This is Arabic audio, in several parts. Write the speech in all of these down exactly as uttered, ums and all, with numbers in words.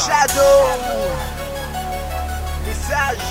Shadow Message.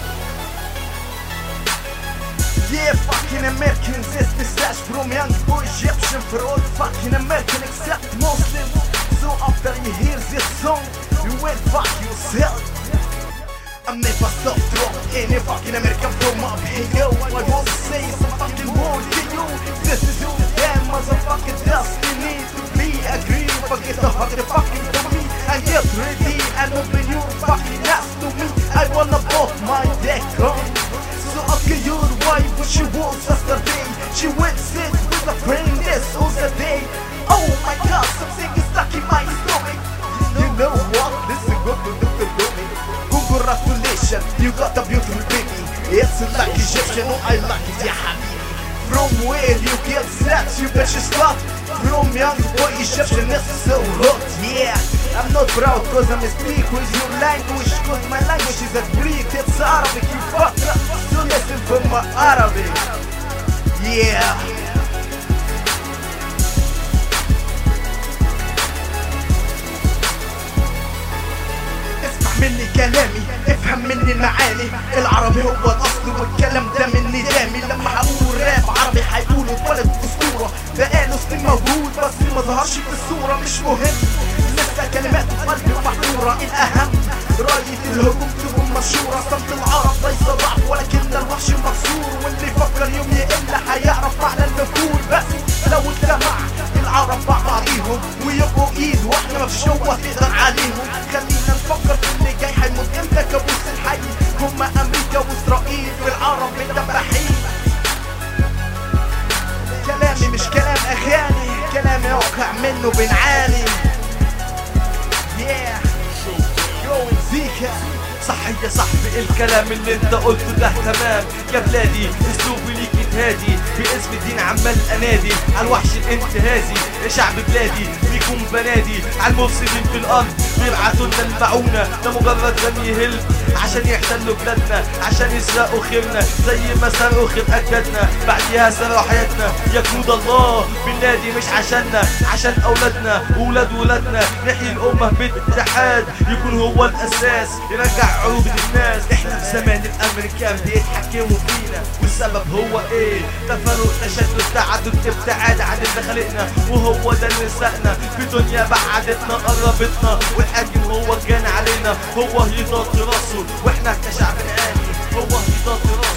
Yeah, fucking Americans, this message from young boy Egyptian for all fucking American except Muslim. So after you hear this song, you will fuck yourself. I'm never stop drop any fucking American from up here. Yo, I want to say some fucking word to you. This is your damn motherfucking destiny to be agree. Forget the hard fucking for me and get ready and open your fucking ass to me. I wanna put my dick on. So ask your wife what she was yesterday. She went sit with a friend this was the day. Oh my god, something is stuck in my stomach. You know what? This is good to do to do me. Congratulations, you got a beautiful baby. It's like Egyptian, oh I like it, ya habibi. From where you get sex, you bitch slut. From young boy Egyptian, it's so hot, yeah. I'm not proud cause I'm speak with your language. Cause my language is a Greek, it's Arabic, you fuck up. So listen from my Arabic, yeah. مني كلامي افهم مني المعاني. العربي هو الاصل والكلام ده مني دامي. لما هقول راب عربي هيقولوا اتولد اسطوره. بقاله سنين موجود بس ما ظهرش في الصوره. مش مهم لسه كلماته في قلبي محفوره. الاهم راية الهجوم تكون مشهوره. صمت العرب ليس ضعف ولكن الوحش المكسور. واللي يفكر يوم يقل هيعرف معنى النفور. بس لو اجتمع العرب مع بعضيهم ويبقوا ايد واحنا مفيش قوه تقدر عليهم. خلينا نفكر في اللي جاي هيموت امتى كابوس الحي. هما امريكا واسرائيل والعرب متبحين. كلامي مش كلام اغاني، كلامي واقع منه بنعاني. yeah going زيكا. صحي يا صاحبي الكلام اللي انت قلته ده تمام يا بلادي. اسلوبي ليك هادي باسم الدين عمال انادي على الوحش الانتهازي. يا شعب بلادي ليكم بنادي على المفسدين في الارض. بيبعتوا لنا المعونه ده مجرد رمي هلب عشان يحتلوا بلادنا، عشان يسرقوا خيرنا زي ما سرقوا خير اجدادنا. بعديها سرقوا حياتنا يا جنود الله. بنادي مش عشاننا، عشان اولادنا وولاد ولادنا. نحيي الامه باتحاد يكون هو الاساس يرجع عروبة الناس. احنا في زمان الامريكان بيتحكموا فينا والسبب هو ايه؟ تفرق تشتت تعدد ابتعاد عن اللي خلقنا. وهو ده اللي سقنا في دنيا بعدتنا قربتنا. والحاكم هو كان علينا هو يضاد راسه واحنا كشعب نعاني هو يضاد راسه.